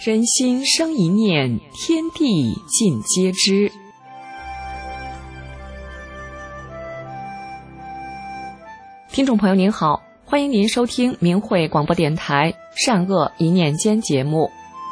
人心生一念，天地尽皆知。听众朋友您好，欢迎您收听明慧广播电台善恶一念间节目。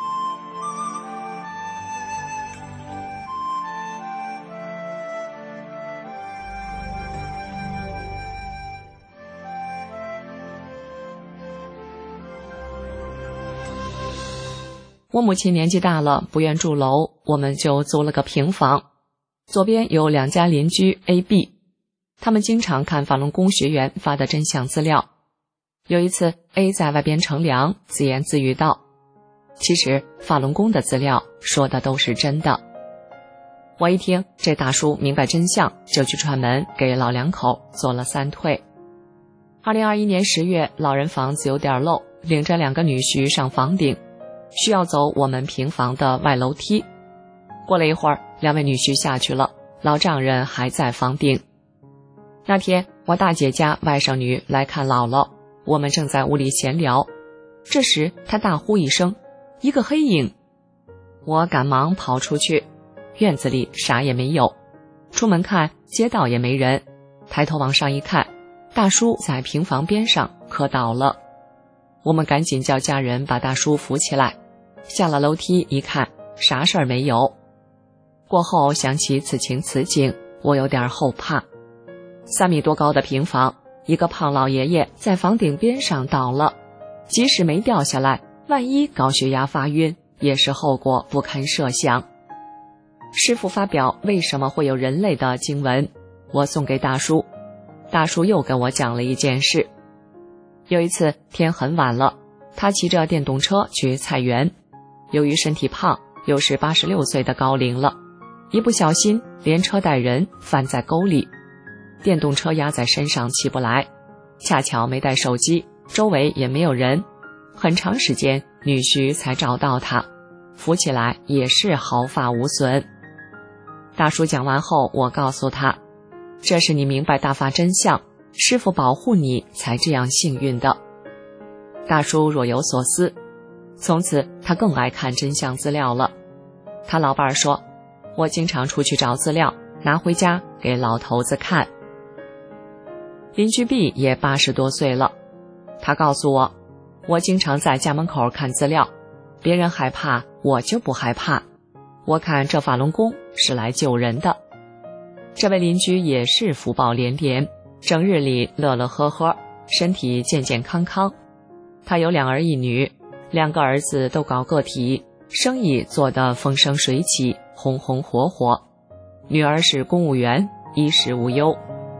我母亲年纪大了，不愿住楼，我们就租了个平房。左边有两家邻居 A、B， 他们经常看法轮功学员发的真相资料。有一次 A 在外边乘凉，自言自语道：其实法轮功的资料说的都是真的。我一听这大叔明白真相，就去串门给老两口做了3退。2021年10月，老人房子有点漏，领着2个女婿上房顶，需要走我们平房的外楼梯。过了一会儿，2位女婿下去了，老丈人还在房顶。那天我大姐家外甥女来看姥姥，我们正在屋里闲聊，这时她大呼一声，一个黑影。我赶忙跑出去，院子里啥也没有，出门看街道也没人，抬头往上一看，大叔在平房边上磕倒了。我们赶紧叫家人把大叔扶起来，下了楼梯一看，啥事儿没有。过后想起此情此景，我有点后怕。3米多高的平房，一个胖老爷爷在房顶边上倒了，即使没掉下来，万一高血压发晕，也是后果不堪设想。师父发表为什么会有人类的经文，我送给大叔。大叔又跟我讲了一件事。有一次天很晚了，他骑着电动车去菜园，由于身体胖，又是86岁的高龄了，一不小心连车带人翻在沟里，电动车压在身上起不来，恰巧没带手机，周围也没有人，很长时间女婿才找到他，扶起来也是毫发无损。大叔讲完后，我告诉他，这是你明白大法真相，师父保护你才这样幸运的。大叔若有所思，从此他更爱看真相资料了。他老伴儿说，我经常出去找资料，拿回家给老头子看。邻居 B 也80多岁了，他告诉我，我经常在家门口看资料，别人害怕我就不害怕，我看这法轮功是来救人的。这位邻居也是福报连连，整日里乐乐呵呵，身体健健康康。他有2儿1女，2个儿子都搞个体，生意做得风生水起，红红火火。女儿是公务员，衣食无忧。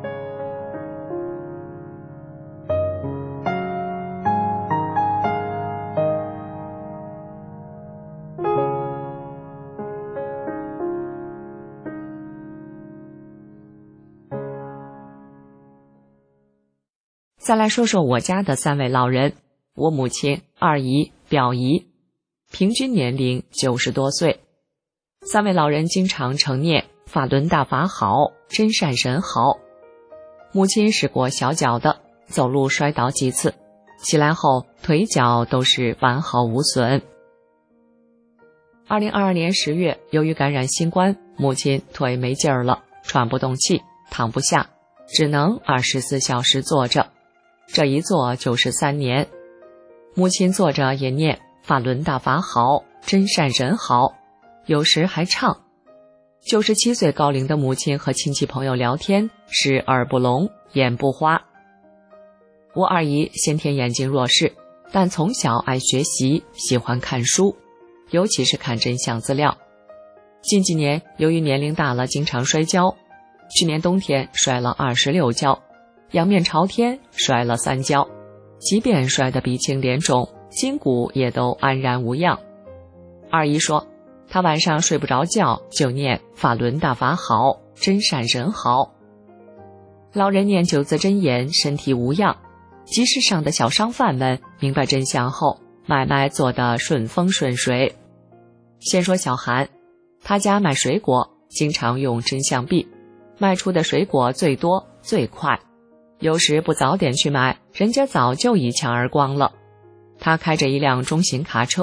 再来说说我家的3位老人，我母亲、2姨、表姨，平均年龄90多岁。3位老人经常承念法轮大法好，真善神好。母亲是过小脚的，走路摔倒几次，起来后腿脚都是完好无损。2022年10月，由于感染新冠，母亲腿没劲儿了，喘不动气，躺不下，只能24小时坐着，这一坐就是3年。母亲坐着也念法轮大法好，真善人好，有时还唱。97岁高龄的母亲和亲戚朋友聊天是耳不聋眼不花。我2姨先天眼睛弱视，但从小爱学习，喜欢看书，尤其是看真相资料。近几年由于年龄大了，经常摔跤，去年冬天摔了26跤，仰面朝天摔了3跤，即便摔得鼻青脸肿，筋骨也都安然无恙。2姨说，她晚上睡不着觉，就念法轮大法好，真善人好。老人念9字真言，身体无恙。集市上的小商贩们明白真相后，买卖做得顺风顺水。先说小韩，他家卖水果，经常用真相币，卖出的水果最多最快，有时不早点去买，人家早就一抢而光了。他开着一辆中型卡车，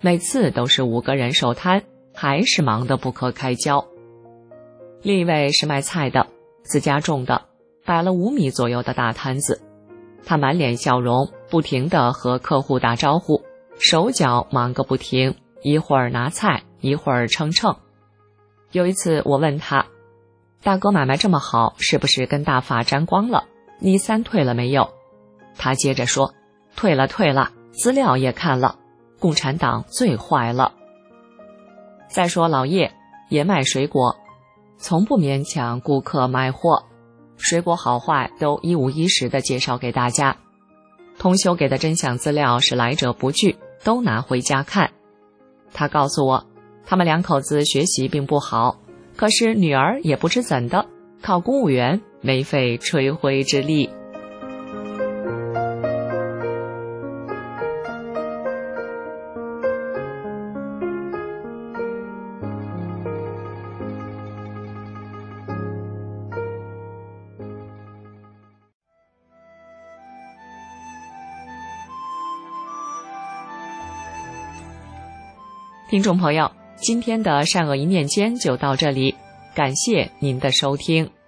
每次都是5个人收摊，还是忙得不可开交。另一位是卖菜的，自家种的，摆了5米左右的大摊子，他满脸笑容，不停地和客户打招呼，手脚忙个不停，一会儿拿菜，一会儿称秤。有一次我问他，大哥买卖这么好，是不是跟大法沾光了？你3退了没有？他接着说，退了，资料也看了，共产党最坏了。再说老叶也卖水果，从不勉强顾客买货，水果好坏都一五一十地介绍给大家。同修给的真相资料是来者不拒，都拿回家看。他告诉我，他们2口子学习并不好，可是女儿也不知怎的，考公务员没费吹灰之力。听众朋友，今天的善恶一念间就到这里，感谢您的收听。